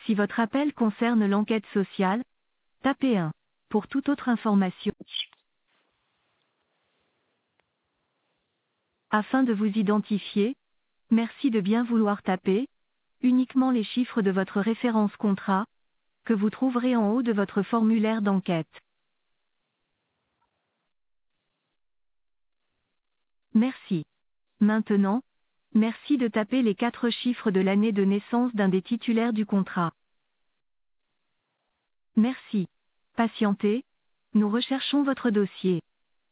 Si votre appel concerne l'enquête sociale, tapez 1. Pour toute autre information, afin de vous identifier, merci de bien vouloir taper uniquement les chiffres de votre référence contrat, que vous trouverez en haut de votre formulaire d'enquête. Merci. Maintenant, merci de taper les 4 chiffres de l'année de naissance d'un des titulaires du contrat. Merci. Patientez, nous recherchons votre dossier.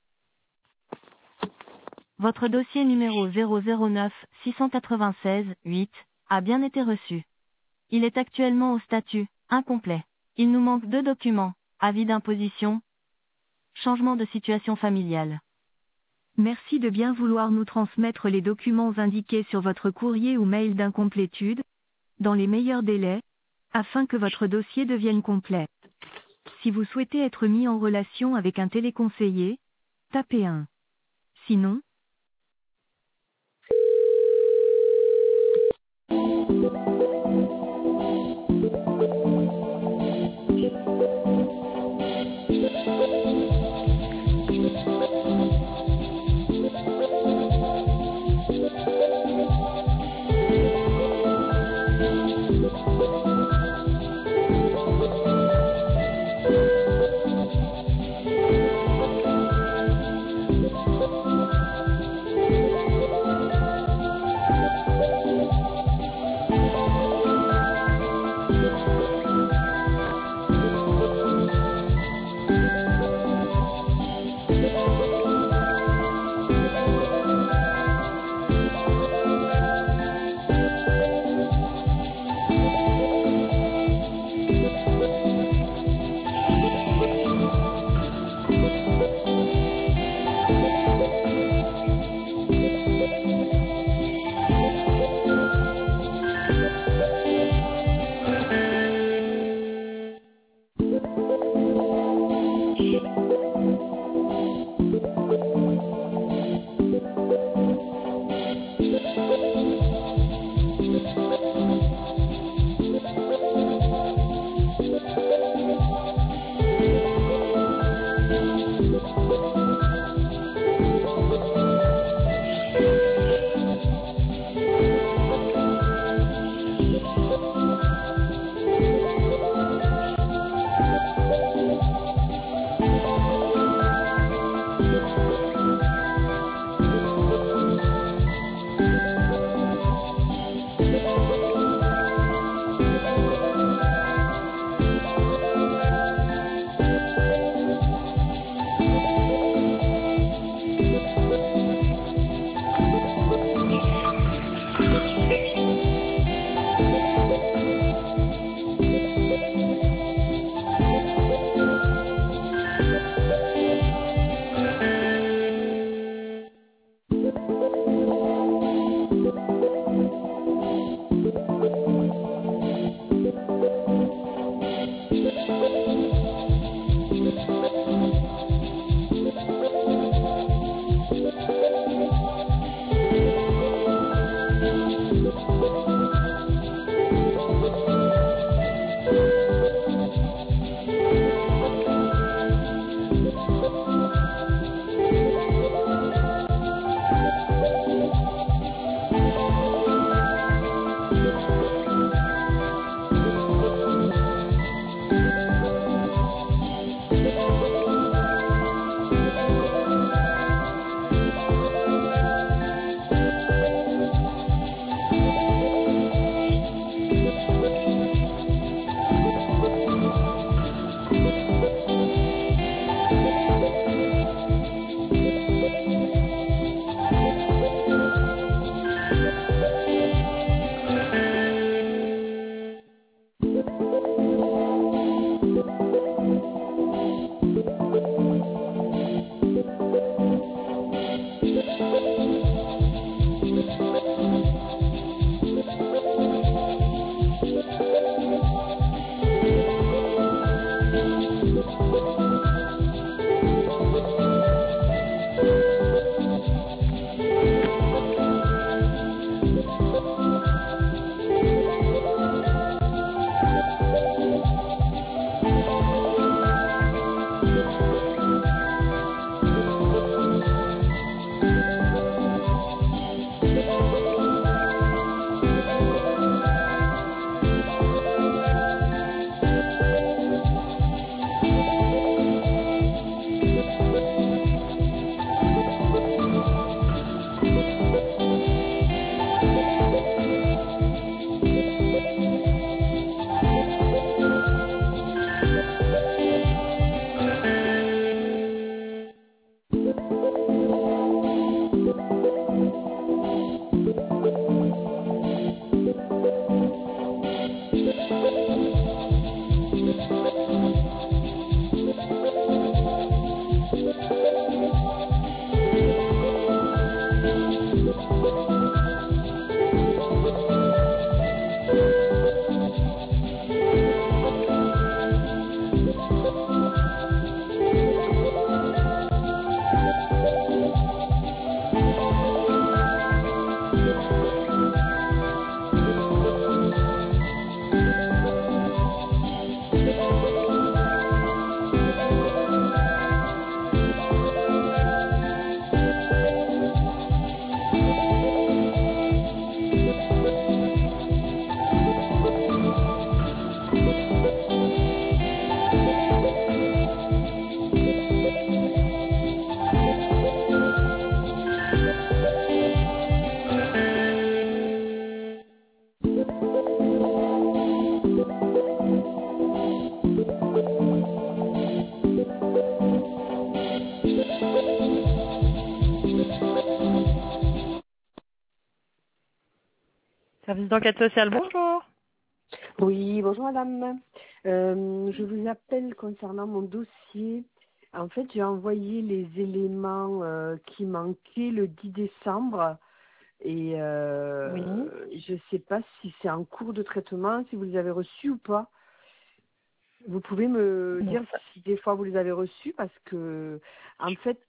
Votre dossier numéro 009 696 8 a bien été reçu. Il est actuellement au statut incomplet. Il nous manque 2 documents, avis d'imposition, changement de situation familiale. Merci de bien vouloir nous transmettre les documents indiqués sur votre courrier ou mail d'incomplétude, dans les meilleurs délais, afin que votre dossier devienne complet. Si vous souhaitez être mis en relation avec un téléconseiller, tapez 1. Sinon, service d'enquête sociale, bonjour. Oui, bonjour madame. Je vous appelle concernant mon dossier. En fait, j'ai envoyé les éléments qui manquaient le 10 décembre et Oui. je ne sais pas si c'est en cours de traitement, si vous les avez reçus ou pas. Vous pouvez me Donc, dire si des fois vous les avez reçus parce que en fait,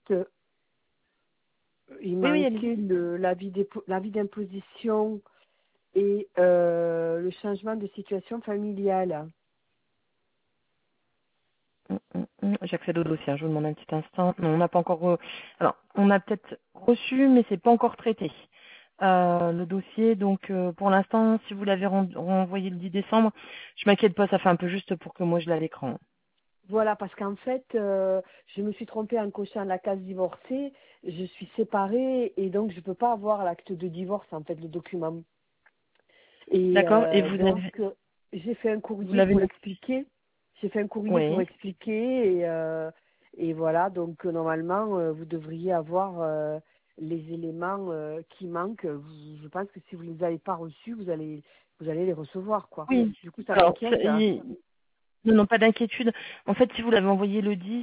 il oui, oui, manquait allez-y. l'avis d'imposition et le changement de situation familiale. J'accède au dossier, hein, je vous demande un petit instant. Non, on n'a pas encore... Alors, on a peut-être reçu, mais c'est pas encore traité. Le dossier, donc pour l'instant, si vous l'avez renvoyé le 10 décembre, je m'inquiète pas, ça fait un peu juste pour que moi je l'ai à l'écran. Voilà, parce qu'en fait, je me suis trompée en cochant la case divorcée. Je suis séparée et donc je ne peux pas avoir l'acte de divorce, en fait, le document. Et D'accord. Et donc, j'ai fait un vous courrier l'avez... pour expliquer. J'ai fait un courrier pour Oui. expliquer et voilà, donc normalement, vous devriez avoir les éléments qui manquent. Je pense que si vous ne les avez pas reçus, vous allez les recevoir, quoi. Oui. Du coup, ça Alors, m'inquiète. non, non, pas d'inquiétude. En fait, si vous l'avez envoyé le 10,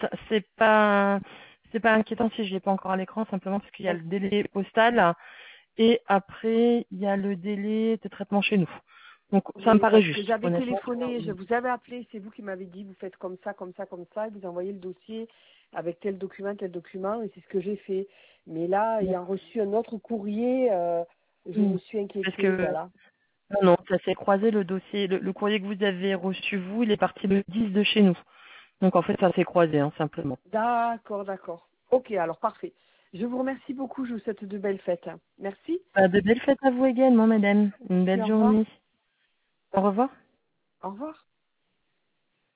c'est pas inquiétant si je l'ai pas encore à l'écran, simplement parce qu'il y a le délai postal et après il y a le délai de traitement chez nous. Donc ça me Oui, paraît parce que juste, j'avais honnêtement. téléphoné, je vous avais appelé, c'est vous qui m'avez dit, vous faites comme ça, comme ça, comme ça, et vous envoyez le dossier avec tel document, et c'est ce que j'ai fait. Mais là, ayant reçu un autre courrier, je me Oui. suis Parce inquiétée, que voilà. non, non, ça s'est croisé le dossier, le courrier que vous avez reçu vous, il est parti le 10 de chez nous. Donc en fait, ça s'est croisé, hein, simplement. D'accord, d'accord. Ok, alors parfait. Je vous remercie beaucoup, je vous souhaite de belles fêtes. Merci. De belles fêtes à vous également, madame. Une Merci, belle au revoir. journée. Au revoir. Au revoir.